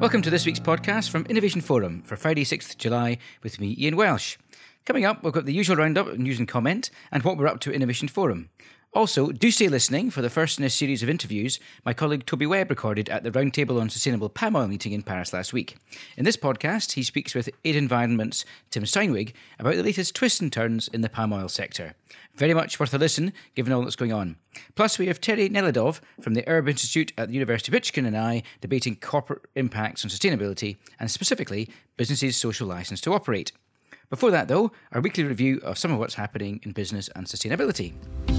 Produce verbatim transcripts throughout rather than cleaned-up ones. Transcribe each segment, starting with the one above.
Welcome to this week's podcast from Innovation Forum for Friday, sixth of July, with me, Ian Welsh. Coming up, we've got the usual roundup of news and comment, and what we're up to at Innovation Forum. Also, do stay listening for the first in a series of interviews my colleague Toby Webb recorded at the Roundtable on Sustainable Palm Oil meeting in Paris last week. In this podcast, he speaks with Aid Environment's Tim Steinwig about the latest twists and turns in the palm oil sector. Very much worth a listen, given all that's going on. Plus, we have Terry Nelidov from the Herb Institute at the University of Michigan and I debating corporate impacts on sustainability and specifically businesses' social licence to operate. Before that, though, our weekly review of some of what's happening in business and sustainability.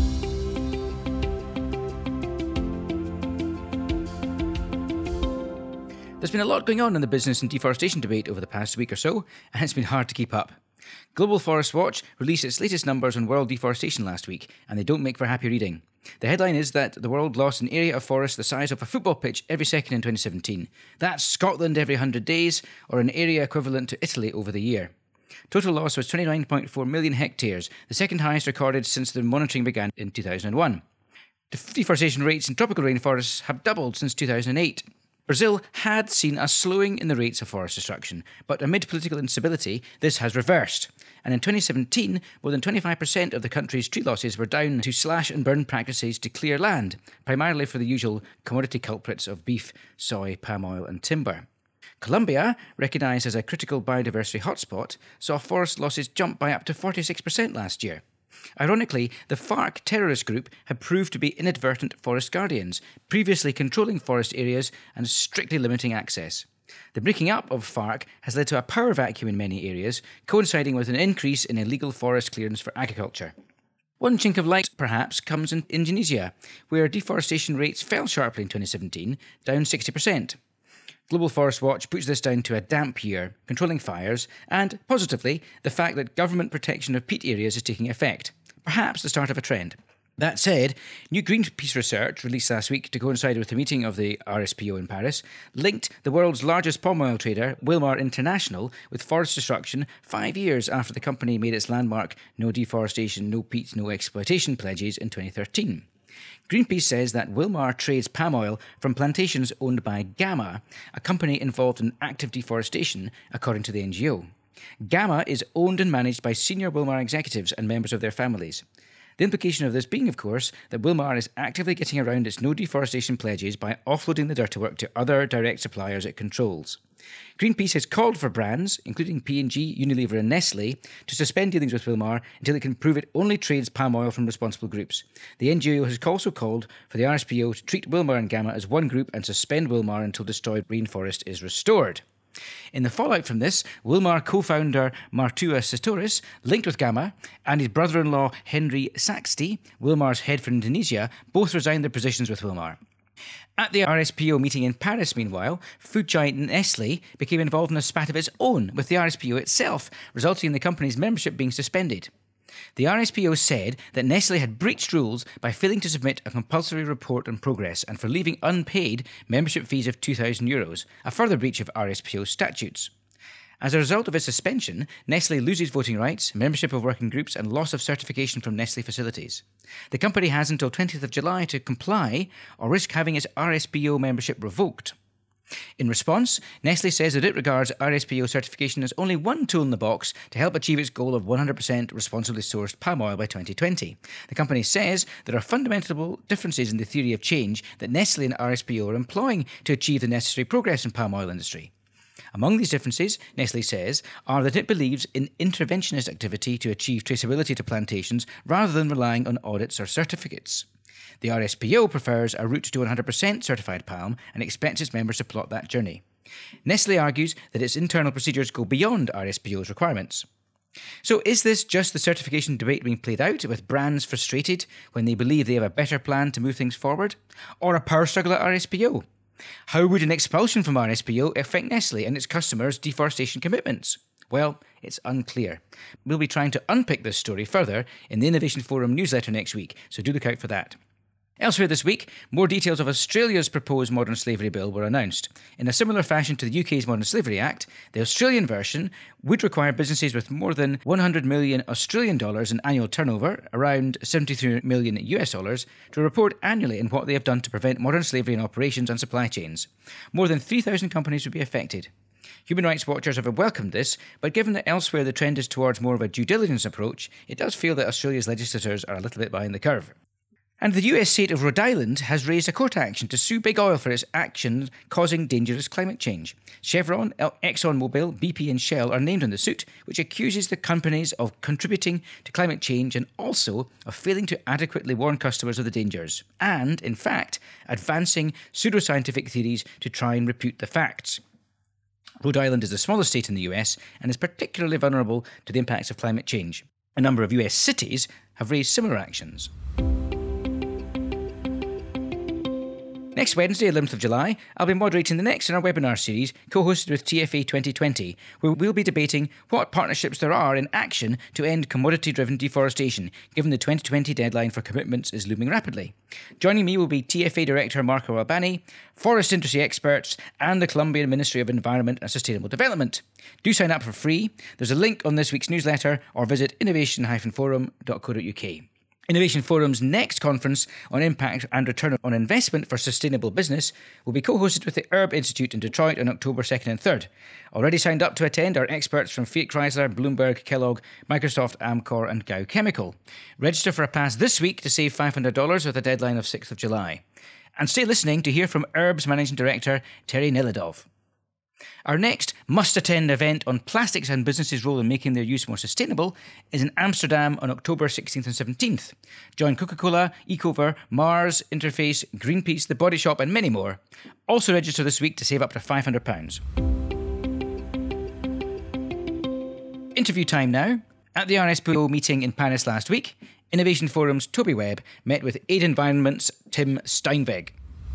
There's been a lot going on in the business and deforestation debate over the past week or so, and it's been hard to keep up. Global Forest Watch released its latest numbers on world deforestation last week, and they don't make for happy reading. The headline is that the world lost an area of forest the size of a football pitch every second in twenty seventeen. That's Scotland every one hundred days, or an area equivalent to Italy over the year. Total loss was twenty-nine point four million hectares, the second highest recorded since the monitoring began in two thousand one. Deforestation rates in tropical rainforests have doubled since two thousand eight. Brazil had seen a slowing in the rates of forest destruction, but amid political instability, this has reversed. And in twenty seventeen, more than twenty-five percent of the country's tree losses were down to slash and burn practices to clear land, primarily for the usual commodity culprits of beef, soy, palm oil and timber. Colombia, recognised as a critical biodiversity hotspot, saw forest losses jump by up to forty-six percent last year. Ironically, the FARC terrorist group had proved to be inadvertent forest guardians, previously controlling forest areas and strictly limiting access. The breaking up of FARC has led to a power vacuum in many areas, coinciding with an increase in illegal forest clearance for agriculture. One chink of light, perhaps, comes in Indonesia, where deforestation rates fell sharply in twenty seventeen, down sixty percent. Global Forest Watch puts this down to a damp year, controlling fires, and, positively, the fact that government protection of peat areas is taking effect. Perhaps the start of a trend. That said, new Greenpeace research, released last week to coincide with the meeting of the R S P O in Paris, linked the world's largest palm oil trader, Wilmar International, with forest destruction five years after the company made its landmark No Deforestation, No Peat, No Exploitation pledges in twenty thirteen. Greenpeace says that Wilmar trades palm oil from plantations owned by Gamma, a company involved in active deforestation, according to the N G O. Gamma is owned and managed by senior Wilmar executives and members of their families. The implication of this being, of course, that Wilmar is actively getting around its no deforestation pledges by offloading the dirty work to other direct suppliers it controls. Greenpeace has called for brands, including P and G, Unilever and Nestle, to suspend dealings with Wilmar until it can prove it only trades palm oil from responsible groups. The N G O has also called for the R S P O to treat Wilmar and Gamma as one group and suspend Wilmar until destroyed rainforest is restored. In the fallout from this, Wilmar co-founder Martua Sitoris, linked with Gamma, and his brother-in-law Henry Saxty, Wilmar's head for Indonesia, both resigned their positions with Wilmar. At the R S P O meeting in Paris, meanwhile, food giant Nestle became involved in a spat of its own with the R S P O itself, resulting in the company's membership being suspended. The R S P O said that Nestle had breached rules by failing to submit a compulsory report on progress and for leaving unpaid membership fees of two thousand euros, a further breach of R S P O statutes. As a result of its suspension, Nestle loses voting rights, membership of working groups and loss of certification from Nestle facilities. The company has until twentieth of July to comply or risk having its R S P O membership revoked. In response, Nestle says that it regards R S P O certification as only one tool in the box to help achieve its goal of one hundred percent responsibly sourced palm oil by twenty twenty. The company says there are fundamental differences in the theory of change that Nestle and R S P O are employing to achieve the necessary progress in palm oil industry. Among these differences, Nestle says, are that it believes in interventionist activity to achieve traceability to plantations rather than relying on audits or certificates. The R S P O prefers a route to one hundred percent certified palm and expects its members to plot that journey. Nestle argues that its internal procedures go beyond R S P O's requirements. So is this just the certification debate being played out, with brands frustrated when they believe they have a better plan to move things forward? Or a power struggle at R S P O? How would an expulsion from R S P O affect Nestle and its customers' deforestation commitments? Well, it's unclear. We'll be trying to unpick this story further in the Innovation Forum newsletter next week, so do look out for that. Elsewhere this week, more details of Australia's proposed modern slavery bill were announced. In a similar fashion to the U K's Modern Slavery Act, the Australian version would require businesses with more than one hundred million Australian dollars in annual turnover, around seventy-three million U S dollars, to report annually on what they have done to prevent modern slavery in operations and supply chains. More than three thousand companies would be affected. Human rights watchers have welcomed this, but given that elsewhere the trend is towards more of a due diligence approach, it does feel that Australia's legislators are a little bit behind the curve. And the U S state of Rhode Island has raised a court action to sue Big Oil for its actions causing dangerous climate change. Chevron, ExxonMobil, B P and Shell are named in the suit, which accuses the companies of contributing to climate change and also of failing to adequately warn customers of the dangers, and, in fact, advancing pseudoscientific theories to try and refute the facts. Rhode Island is the smallest state in the U S and is particularly vulnerable to the impacts of climate change. A number of U S cities have raised similar actions. Next Wednesday, eleventh of July, I'll be moderating the next in our webinar series, co-hosted with T F A twenty twenty, where we'll be debating what partnerships there are in action to end commodity-driven deforestation, given the twenty twenty deadline for commitments is looming rapidly. Joining me will be T F A Director Marco Albani, forest industry experts, and the Colombian Ministry of Environment and Sustainable Development. Do sign up for free. There's a link on this week's newsletter, or visit innovation dash forum dot co dot uk. Innovation Forum's next conference on impact and return on investment for sustainable business will be co-hosted with the Herb Institute in Detroit on October second and third. Already signed up to attend are experts from Fiat Chrysler, Bloomberg, Kellogg, Microsoft, Amcor and Dow Chemical. Register for a pass this week to save five hundred dollars with a deadline of sixth of July. And stay listening to hear from Herb's Managing Director, Terry Nelidov. Our next must-attend event on plastics and businesses' role in making their use more sustainable is in Amsterdam on October sixteenth and seventeenth. Join Coca-Cola, Ecover, Mars, Interface, Greenpeace, The Body Shop and many more. Also register this week to save up to five hundred pounds. Interview time now. At the R S P O meeting in Paris last week, Innovation Forum's Toby Webb met with Aid Environment's Tim Steinweg.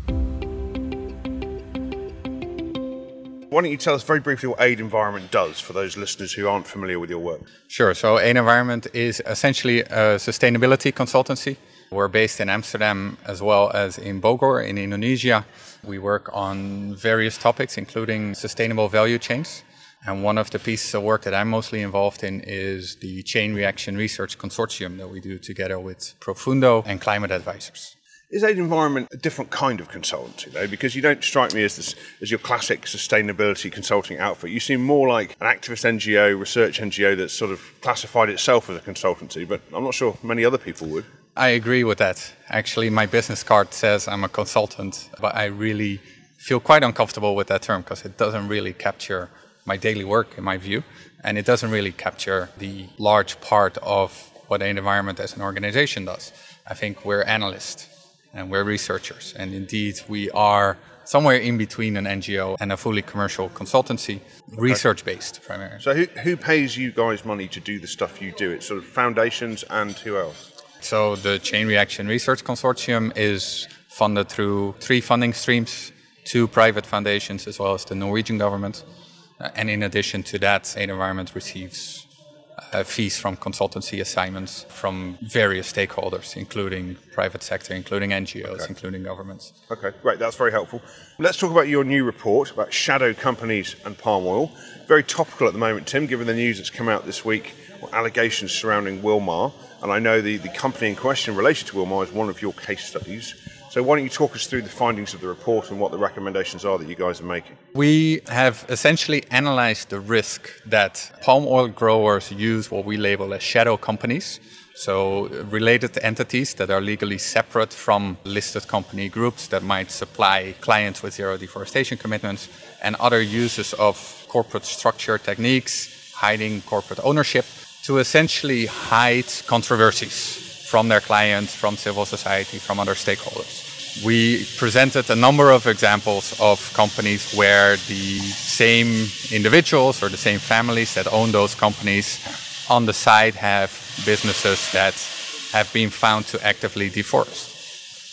Why don't you tell us very briefly what Aid Environment does for those listeners who aren't familiar with your work? Sure. So Aid Environment is essentially a sustainability consultancy. We're based in Amsterdam as well as in Bogor in Indonesia. We work on various topics, including sustainable value chains. And one of the pieces of work that I'm mostly involved in is the Chain Reaction Research Consortium that we do together with Profundo and Climate Advisors. Is Aid Environment a different kind of consultancy, though? Because you don't strike me as this, as your classic sustainability consulting outfit. You seem more like an activist N G O, research N G O that's sort of classified itself as a consultancy, but I'm not sure many other people would. I agree with that. Actually, my business card says I'm a consultant, but I really feel quite uncomfortable with that term because it doesn't really capture my daily work, in my view, and it doesn't really capture the large part of what Aid Environment as an organization does. I think we're analysts. And we're researchers. And indeed, we are somewhere in between an N G O and a fully commercial consultancy, okay. Research-based primarily. So who, who pays you guys money to do the stuff you do? It's sort of foundations and who else? So the Chain Reaction Research Consortium is funded through three funding streams, two private foundations as well as the Norwegian government. Uh, and in addition to that, Aid Environment receives Uh, fees from consultancy assignments from various stakeholders, including private sector, including N G Os, okay. including governments. Okay, great. That's very helpful. Let's talk about your new report about shadow companies and palm oil. Very topical at the moment, Tim, given the news that's come out this week, allegations surrounding Wilmar. And I know the, the company in question in relation to Wilmar is one of your case studies. So why don't you talk us through the findings of the report and what the recommendations are that you guys are making? We have essentially analyzed the risk that palm oil growers use what we label as shadow companies. So related entities that are legally separate from listed company groups that might supply clients with zero deforestation commitments, and other uses of corporate structure techniques, hiding corporate ownership, to essentially hide controversies from their clients, from civil society, from other stakeholders. We presented a number of examples of companies where the same individuals or the same families that own those companies on the side have businesses that have been found to actively deforest.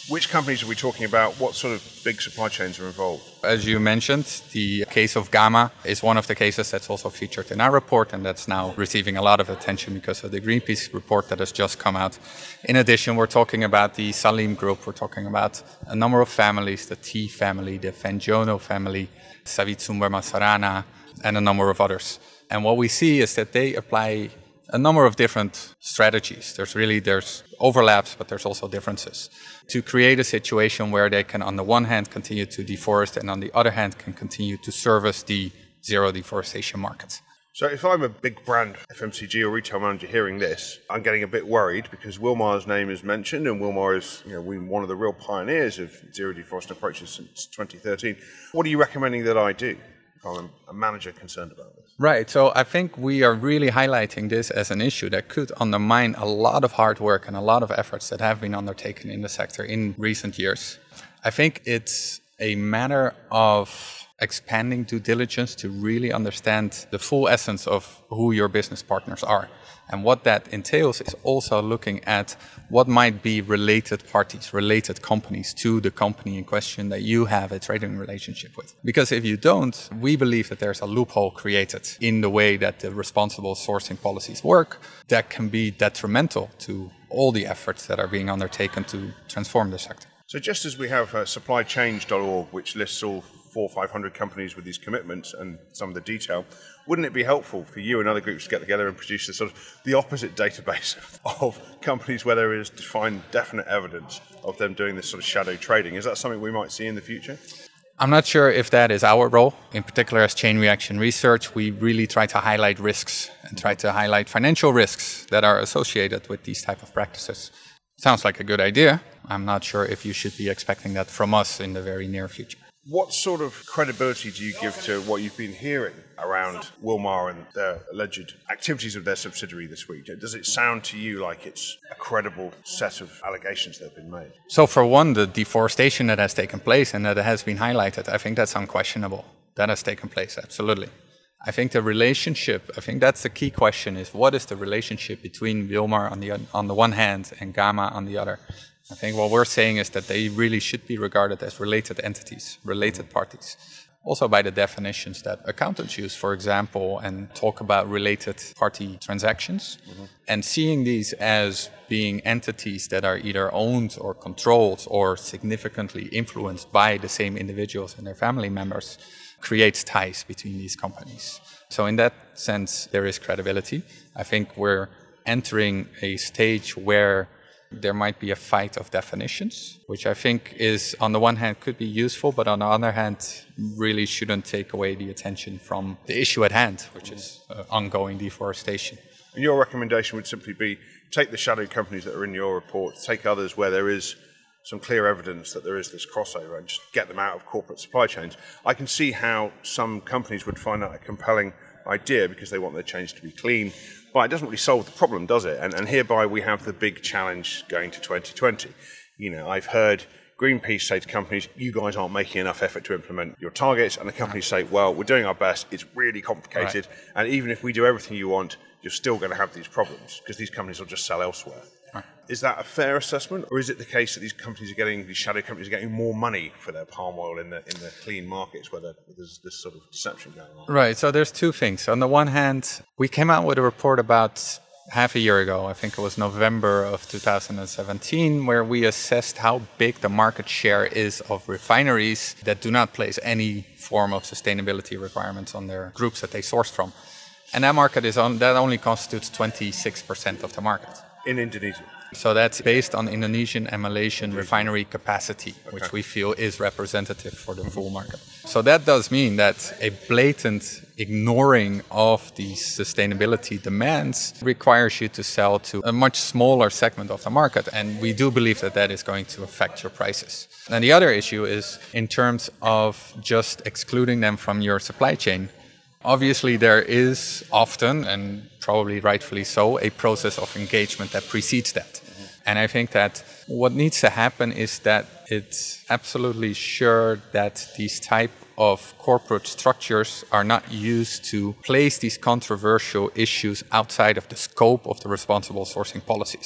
Which companies are we talking about? What sort of big supply chains are involved? As you mentioned, the case of Gamma is one of the cases that's also featured in our report, and that's now receiving a lot of attention because of the Greenpeace report that has just come out. In addition, we're talking about the Salim Group, we're talking about a number of families, the T family, the Fenjono family, Savitsumber Masarana, and a number of others. And what we see is that they apply a number of different strategies. There's really, there's overlaps, but there's also differences to create a situation where they can, on the one hand, continue to deforest, and on the other hand, can continue to service the zero deforestation market. So if I'm a big brand F M C G or retail manager hearing this, I'm getting a bit worried because Wilmar's name is mentioned, and Wilmar is, you know, one of the real pioneers of zero deforestation approaches since twenty thirteen. What are you recommending that I do if I'm a manager concerned about this? Right, so I think we are really highlighting this as an issue that could undermine a lot of hard work and a lot of efforts that have been undertaken in the sector in recent years. I think it's a matter of expanding due diligence to really understand the full essence of who your business partners are. And what that entails is also looking at what might be related parties, related companies to the company in question that you have a trading relationship with. Because if you don't, we believe that there's a loophole created in the way that the responsible sourcing policies work that can be detrimental to all the efforts that are being undertaken to transform the sector. So just as we have uh, supply change dot org, which lists all four or five hundred companies with these commitments and some of the detail, wouldn't it be helpful for you and other groups to get together and produce the sort of the opposite database of companies where there is defined definite evidence of them doing this sort of shadow trading? Is that something we might see in the future? I'm not sure if that is our role. In particular, as Chain Reaction Research, we really try to highlight risks and try to highlight financial risks that are associated with these type of practices. Sounds like a good idea. I'm not sure if you should be expecting that from us in the very near future. What sort of credibility do you give to what you've been hearing around Wilmar and their alleged activities of their subsidiary this week? Does it sound to you like it's a credible set of allegations that have been made? So for one, the deforestation that has taken place and that has been highlighted, I think that's unquestionable. That has taken place, absolutely. I think the relationship, I think that's the key question, is what is the relationship between Wilmar on the on the one hand and Gamma on the other? I think what we're saying is that they really should be regarded as related entities, related parties. Also by the definitions that accountants use, for example, and talk about related party transactions. Mm-hmm. And seeing these as being entities that are either owned or controlled or significantly influenced by the same individuals and their family members creates ties between these companies. So in that sense, there is credibility. I think we're entering a stage where there might be a fight of definitions, which I think is, on the one hand, could be useful, but on the other hand, really shouldn't take away the attention from the issue at hand, which is uh, ongoing deforestation. And your recommendation would simply be take the shadow companies that are in your report, take others where there is some clear evidence that there is this crossover, and just get them out of corporate supply chains. I can see how some companies would find that a compelling idea because they want their chains to be clean, but it doesn't really solve the problem, does it? And, and hereby we have the big challenge going to twenty twenty. You know, I've heard Greenpeace say to companies, you guys aren't making enough effort to implement your targets, and the companies say, well, we're doing our best, it's really complicated, right. And even if we do everything you want, you're still going to have these problems because these companies will just sell elsewhere. Right. Is that a fair assessment, or is it the case that these companies are getting, these shadow companies are getting more money for their palm oil in the in the clean markets where there's this sort of deception going on? Right. So there's two things. On the one hand, we came out with a report about half a year ago. I think it was November of two thousand seventeen, where we assessed how big the market share is of refineries that do not place any form of sustainability requirements on their groups that they source from, and that market is on that only constitutes twenty-six percent of the market in Indonesia. So that's based on Indonesian and Malaysian refinery capacity, okay, which we feel is representative for the full market. So that does mean that a blatant ignoring of these sustainability demands requires you to sell to a much smaller segment of the market. And we do believe that that is going to affect your prices. And the other issue is in terms of just excluding them from your supply chain. Obviously, there is often, and probably rightfully so, a process of engagement that precedes that. Mm-hmm. And I think that what needs to happen is that it's absolutely sure that these type of corporate structures are not used to place these controversial issues outside of the scope of the responsible sourcing policies.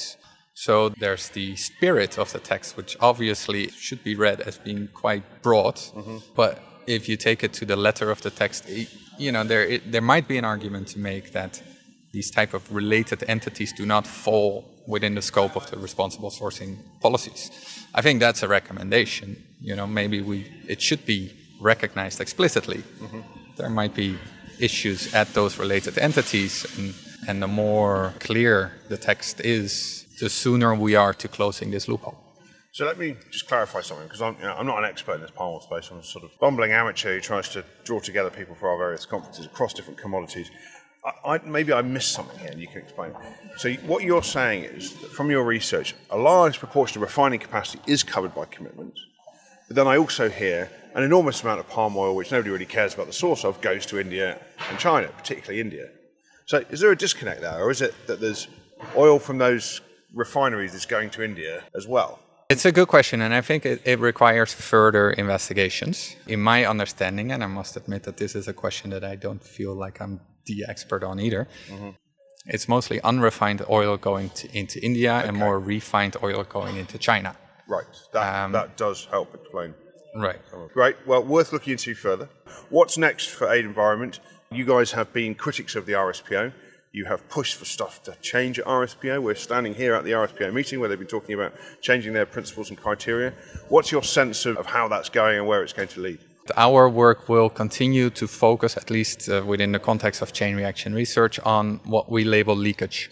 So there's the spirit of the text, which obviously should be read as being quite broad. Mm-hmm. But if you take it to the letter of the text, you know, there it, there might be an argument to make that these type of related entities do not fall within the scope of the responsible sourcing policies. I think that's a recommendation. You know, maybe we it should be recognized explicitly. Mm-hmm. There might be issues at those related entities, and, and the more clear the text is, the sooner we are to closing this loophole. So let me just clarify something, because I'm, you know, I'm not an expert in this palm oil space. I'm a sort of bumbling amateur who tries to draw together people for our various conferences across different commodities. I, I, maybe I missed something here, and you can explain. So what you're saying is that from your research, a large proportion of refining capacity is covered by commitments. But then I also hear an enormous amount of palm oil, which nobody really cares about the source of, goes to India and China, particularly India. So is there a disconnect there, or is it that there's oil from those refineries that's going to India as well? It's a good question, and I think it, it requires further investigations. In my understanding, and I must admit that this is a question that I don't feel like I'm the expert on either, mm-hmm. It's mostly unrefined oil going to, into India okay. and more refined oil going into China. Right, that, um, that does help explain. Right. Great, well, worth looking into further. What's next for Aid Environment? You guys have been critics of the R S P O. You have pushed for stuff to change at R S P O. We're standing here at the R S P O meeting where they've been talking about changing their principles and criteria. What's your sense of, of how that's going and where it's going to lead? Our work will continue to focus, at least uh, within the context of chain reaction research, on what we label leakage.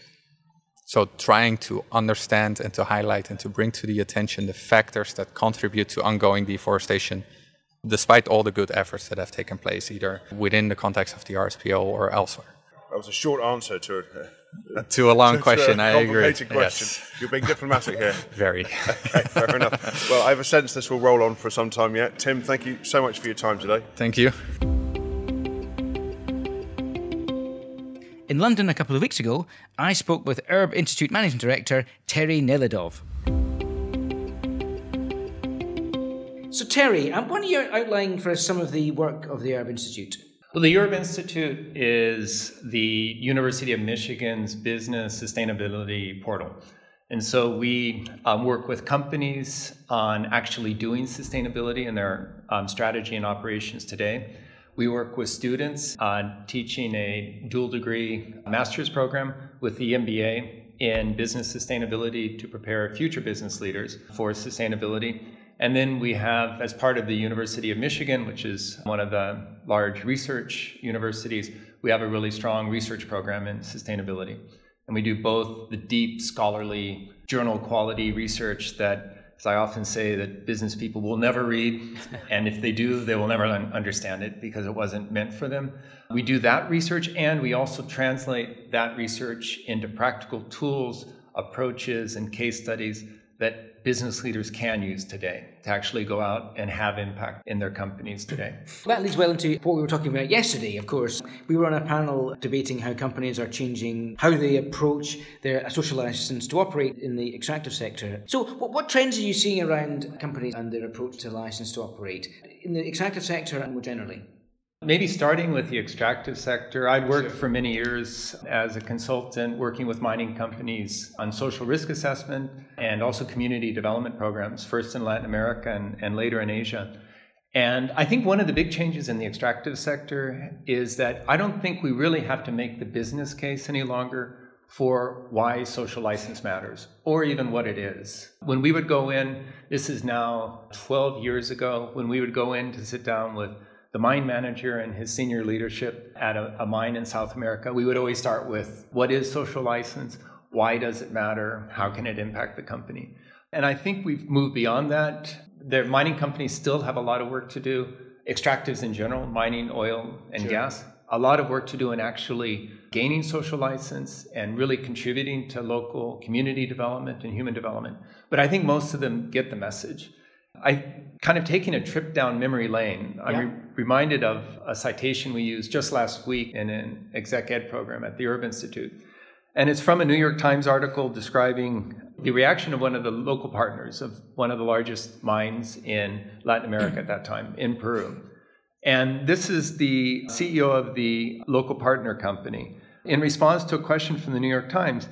So trying to understand and to highlight and to bring to the attention the factors that contribute to ongoing deforestation, despite all the good efforts that have taken place, either within the context of the R S P O or elsewhere. That was a short answer to a, to a long to question, a I agree. Complicated question. Yes. You're being diplomatic here. Very. Okay, fair enough. Well, I have a sense this will roll on for some time yet. Tim, thank you so much for your time today. Thank you. In London a couple of weeks ago, I spoke with Herb Institute Managing Director Terry Nelidov. So Terry, why don't you outline for us some of the work of the Herb Institute? Well, the Herb Institute is the University of Michigan's business sustainability portal. And so we um, work with companies on actually doing sustainability in their um, strategy and operations today. We work with students on teaching a dual degree master's program with the M B A in business sustainability to prepare future business leaders for sustainability. And then we have, as part of the University of Michigan, which is one of the large research universities, we have a really strong research program in sustainability. And we do both the deep scholarly journal quality research that, as I often say, that business people will never read, and if they do, they will never un- understand it because it wasn't meant for them. We do that research, and we also translate that research into practical tools, approaches, and case studies that business leaders can use today to actually go out and have impact in their companies today. That leads well into what we were talking about yesterday, of course. We were on a panel debating how companies are changing how they approach their social license to operate in the extractive sector. So what, what trends are you seeing around companies and their approach to license to operate in the extractive sector and more generally? Maybe starting with the extractive sector, I'd worked for many years as a consultant working with mining companies on social risk assessment and also community development programs, first in Latin America and, and later in Asia. And I think one of the big changes in the extractive sector is that I don't think we really have to make the business case any longer for why social license matters, or even what it is. When we would go in, this is now twelve years ago, when we would go in to sit down with the mine manager and his senior leadership at a, a mine in South America, we would always start with, what is social license? Why does it matter? How can it impact the company? And I think we've moved beyond that. The mining companies still have a lot of work to do. Extractives in general, mining, oil, and sure. gas, a lot of work to do in actually gaining social license and really contributing to local community development and human development. But I think most of them get the message. I kind of taking a trip down memory lane. I'm yeah. re- reminded of a citation we used just last week in an exec ed program at the Herb Institute. And it's from a New York Times article describing the reaction of one of the local partners of one of the largest mines in Latin America at that time, in Peru. And this is the C E O of the local partner company. In response to a question from the New York Times,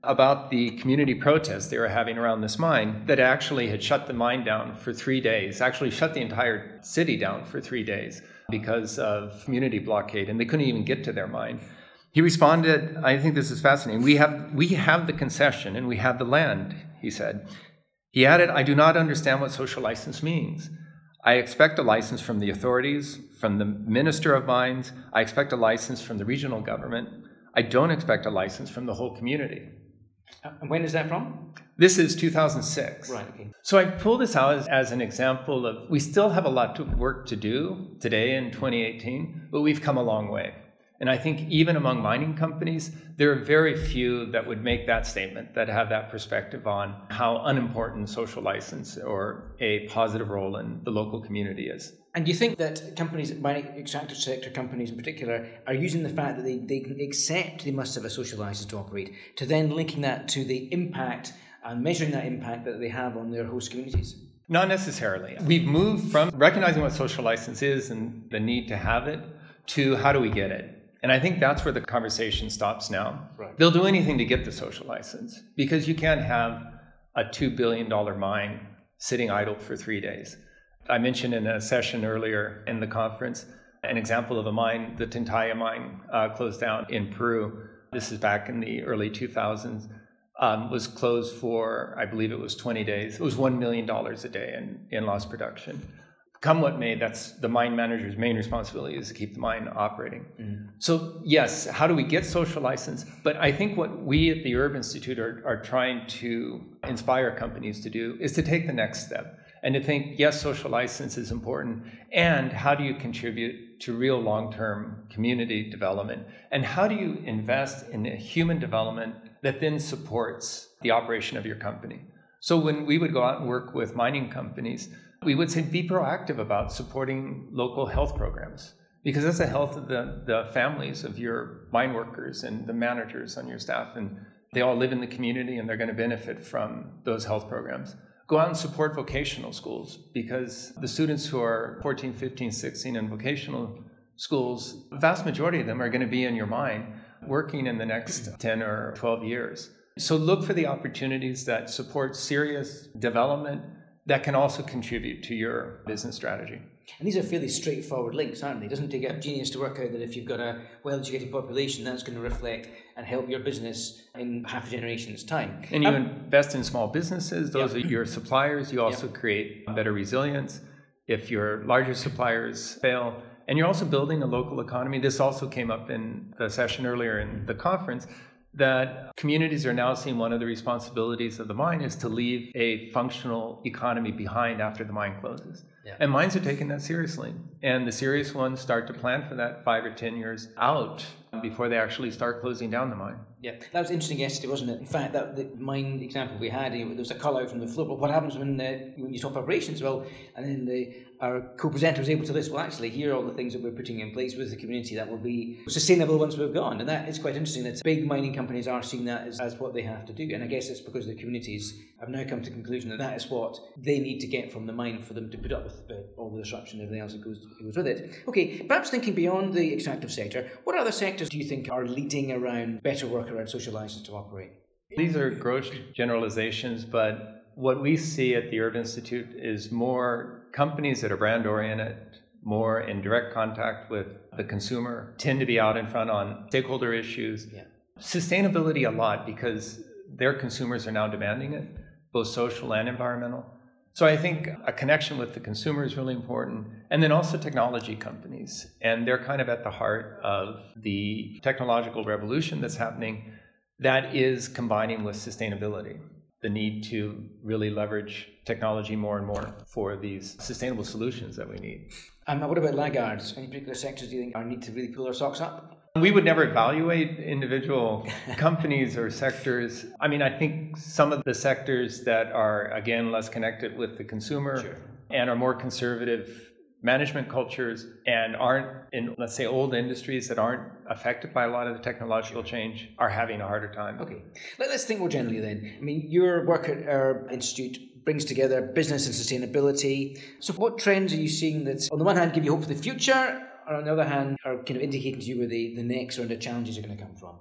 about the community protests they were having around this mine that actually had shut the mine down for three days, actually shut the entire city down for three days because of community blockade, and they couldn't even get to their mine. He responded, I think this is fascinating, we have, we have the concession and we have the land, he said. He added, I do not understand what social license means. I expect a license from the authorities, from the Minister of Mines. I expect a license from the regional government. I don't expect a license from the whole community. And when is that from? This is two thousand six. Right, okay. So I pull this out as, as an example of, we still have a lot of work to do today in twenty eighteen, but we've come a long way. And I think even among mining companies, there are very few that would make that statement, that have that perspective on how unimportant social license or a positive role in the local community is. And do you think that companies, mining extractive sector companies in particular, are using the fact that they, they can accept they must have a social license to operate, to then linking that to the impact and measuring that impact that they have on their host communities? Not necessarily. We've moved from recognizing what social license is and the need to have it to how do we get it? And I think that's where the conversation stops now. Right. They'll do anything to get the social license because you can't have a two billion dollars mine sitting idle for three days. I mentioned in a session earlier in the conference an example of a mine, the Tintaya mine, uh, closed down in Peru. This is back in the early two thousands. Um, was closed for, I believe it was twenty days. It was one million dollars a day in, in lost production. Come what may, that's the mine manager's main responsibility, is to keep the mine operating. Mm. So yes, how do we get social license? But I think what we at the Urb Institute are, are trying to inspire companies to do is to take the next step and to think, yes, social license is important, and how do you contribute to real long-term community development? And how do you invest in a human development that then supports the operation of your company? So when we would go out and work with mining companies, we would say be proactive about supporting local health programs, because that's the health of the, the families of your mine workers and the managers on your staff, and they all live in the community and they're going to benefit from those health programs. Go out and support vocational schools, because the students who are fourteen, fifteen, sixteen in vocational schools, the vast majority of them are going to be in your mine working in the next ten or twelve years. So look for the opportunities that support serious development that can also contribute to your business strategy. And these are fairly straightforward links, aren't they? It doesn't take a genius to work out that if you've got a well-educated population, that's going to reflect and help your business in half a generation's time. And you um, invest in small businesses. Those yeah. are your suppliers. You also yeah. create better resilience if your larger suppliers fail. And you're also building a local economy. This also came up in the session earlier in the conference, that communities are now seeing one of the responsibilities of the mine is to leave a functional economy behind after the mine closes. Yeah. And mines are taking that seriously. And the serious ones start to plan for that five or ten years out before they actually start closing down the mine. Yeah, that was interesting yesterday, wasn't it? In fact, that the mine example we had, there was a call out from the floor. But what happens when uh, when you stop operations? Well, and then the, our co-presenter was able to list, well, actually, here are all the things that we're putting in place with the community that will be sustainable once we've gone. And that is quite interesting that big mining companies are seeing that as, as what they have to do. And I guess it's because the communities have now come to the conclusion that that is what they need to get from the mine for them to put up with uh, all the disruption and everything else that goes, goes with it. Okay, perhaps thinking beyond the extractive sector, what other sectors do you think are leading around better work around social license to operate? These are gross generalizations, but what we see at the Urb Institute is more companies that are brand oriented, more in direct contact with the consumer, tend to be out in front on stakeholder issues. Yeah. Sustainability a lot, because their consumers are now demanding it, both social and environmental. So I think a connection with the consumer is really important. And then also technology companies. And they're kind of at the heart of the technological revolution that's happening that is combining with sustainability. The need to really leverage technology more and more for these sustainable solutions that we need. And um, what about laggards? Any particular sectors do you think are need to really pull their socks up? We would never evaluate individual companies or sectors. I mean, I think some of the sectors that are, again, less connected with the consumer sure. and are more conservative management cultures and aren't in, let's say, old industries that aren't affected by a lot of the technological change are having a harder time. Okay. Let's think more generally then. I mean, your work at our institute brings together business and sustainability. So what trends are you seeing that, on the one hand, give you hope for the future, or on the other hand, are kind of indicating to you where the, the next round of challenges are going to come from?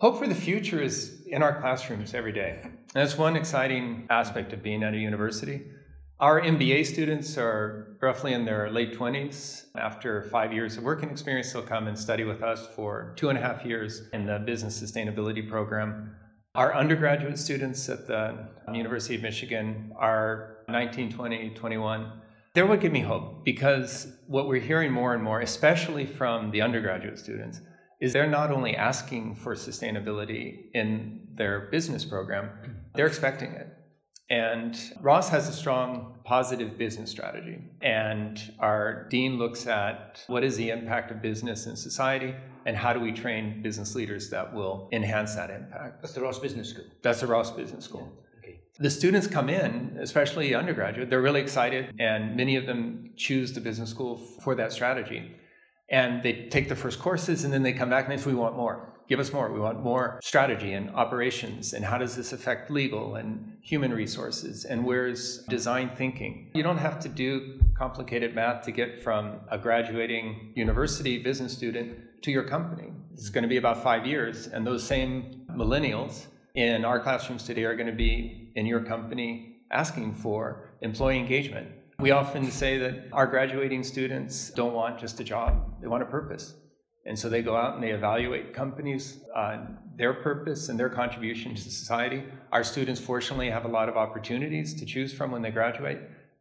Hope for the future is in our classrooms every day. And that's one exciting aspect of being at a university. Our M B A students are roughly in their late twenties. After five years of working experience, they'll come and study with us for two and a half years in the business sustainability program. Our undergraduate students at the University of Michigan are nineteen, twenty, twenty-one. They're what give me hope, because what we're hearing more and more, especially from the undergraduate students, is they're not only asking for sustainability in their business program, they're expecting it. And Ross has a strong positive business strategy. And our dean looks at what is the impact of business in society and how do we train business leaders that will enhance that impact. That's the Ross Business School. That's the Ross Business School. Yeah. Okay. The students come in, especially undergraduate, they're really excited, and many of them choose the business school for that strategy. And they take the first courses, and then they come back and they say, we want more. Give us more. We want more strategy and operations. And how does this affect legal and human resources? And where's design thinking? You don't have to do complicated math to get from a graduating university business student to your company. It's going to be about five years. And those same millennials in our classrooms today are going to be in your company asking for employee engagement. We often say that our graduating students don't want just a job. They want a purpose. And so they go out and they evaluate companies on their purpose and their contribution to society. Our students, fortunately, have a lot of opportunities to choose from when they graduate.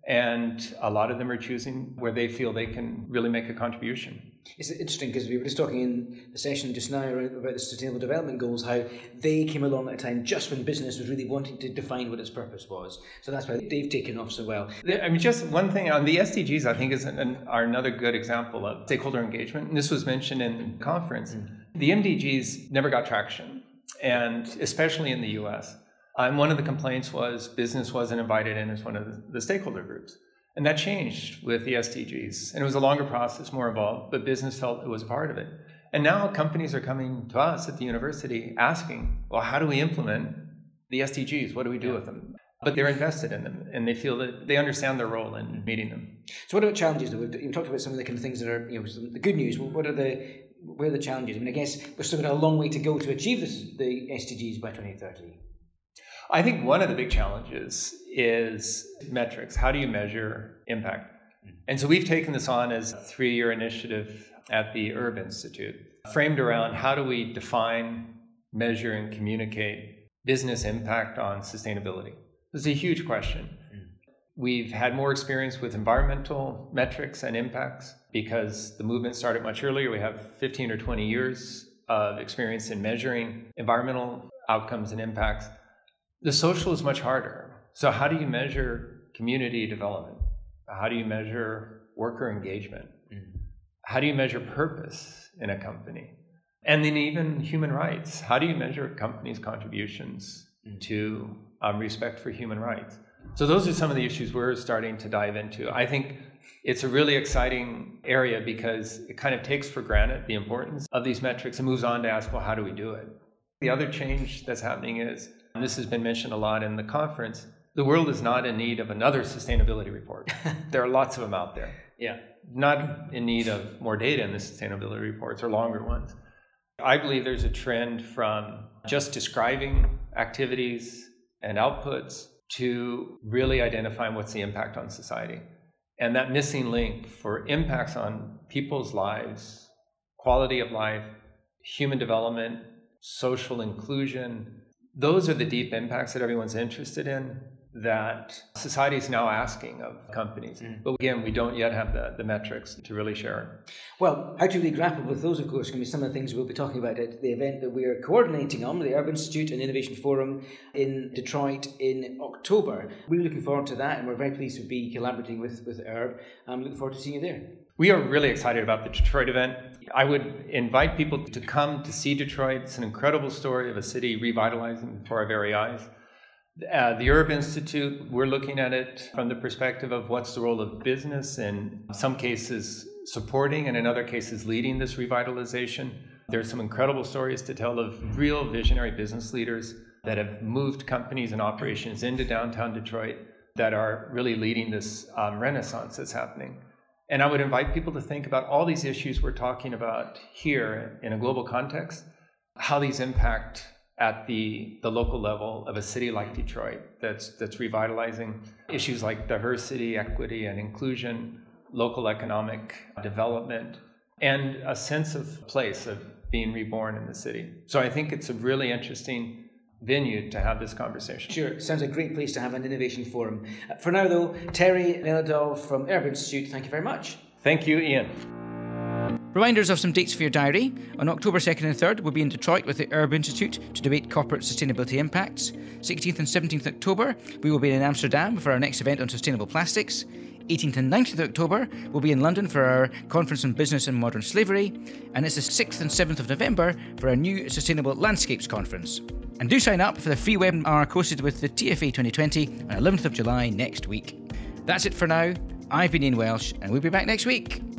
And a lot of them are choosing where they feel they can really make a contribution. It's interesting because we were just talking in the session just now about the Sustainable Development Goals, how they came along at a time just when business was really wanting to define what its purpose was. So that's why they've taken off so well. I mean, just one thing on the S D Gs, I think, is an, are another good example of stakeholder engagement. And this was mentioned in the conference. Mm. The M D Gs never got traction, and especially in the U S. And one of the complaints was business wasn't invited in as one of the, the stakeholder groups. And that changed with the S D Gs. And it was a longer process, more involved, but business felt it was a part of it. And now companies are coming to us at the university asking, well, how do we implement the S D Gs? What do we do yeah. with them? But they're invested in them, and they feel that they understand their role in meeting them. So what about challenges? You've talked about some of the kind of things that are, you know, the good news. What are the, where are the challenges? I mean, I guess we're still got a long way to go to achieve this, the S D Gs by twenty thirty. I think one of the big challenges is metrics. How do you measure impact? And so we've taken this on as a three-year initiative at the Urb Institute, framed around how do we define, measure, and communicate business impact on sustainability. This is a huge question. We've had more experience with environmental metrics and impacts because the movement started much earlier. We have fifteen or twenty years of experience in measuring environmental outcomes and impacts. The social is much harder. So how do you measure community development? How do you measure worker engagement? Mm-hmm. How do you measure purpose in a company? And then even human rights. How do you measure a company's contributions mm-hmm. to um, respect for human rights? So those are some of the issues we're starting to dive into. I think it's a really exciting area because it kind of takes for granted the importance of these metrics and moves on to ask, well, how do we do it? The other change that's happening is, and this has been mentioned a lot in the conference, the world is not in need of another sustainability report. There are lots of them out there. Yeah. Not in need of more data in the sustainability reports or longer ones. I believe there's a trend from just describing activities and outputs to really identifying what's the impact on society. And that missing link for impacts on people's lives, quality of life, human development, social inclusion, those are the deep impacts that everyone's interested in that society is now asking of companies. Mm. But again, we don't yet have the, the metrics to really share. Well, how to really grapple with those, of course, are going to be some of the things we'll be talking about at the event that we're coordinating on, the Urb Institute and Innovation Forum in Detroit in October. We're looking forward to that, and we're very pleased to be collaborating with, with Urb. I'm looking forward to seeing you there. We are really excited about the Detroit event. I would invite people to come to see Detroit. It's an incredible story of a city revitalizing before our very eyes. Uh, the Urb Institute, we're looking at it from the perspective of what's the role of business, in some cases supporting and in other cases leading this revitalization. There's some incredible stories to tell of real visionary business leaders that have moved companies and operations into downtown Detroit that are really leading this um, renaissance that's happening. And I would invite people to think about all these issues we're talking about here in a global context, how these impact at the, the local level of a city like Detroit that's, that's revitalizing issues like diversity, equity, and inclusion, local economic development, and a sense of place of being reborn in the city. So I think it's a really interesting venue to have this conversation. Sure, it sounds a great place to have an innovation forum. For now, though, Terry Neladov from Urban Institute, thank you very much. Thank you, Ian. Reminders of some dates for your diary. On October second and third, we'll be in Detroit with the Urban Institute to debate corporate sustainability impacts. sixteenth and seventeenth October, we will be in Amsterdam for our next event on sustainable plastics. eighteenth and nineteenth October, we'll be in London for our conference on business and modern slavery. And it's the sixth and seventh of November for our new Sustainable Landscapes Conference. And do sign up for the free webinar hosted with the T F A twenty twenty on eleventh of July next week. That's it for now. I've been Ian Welsh, and we'll be back next week.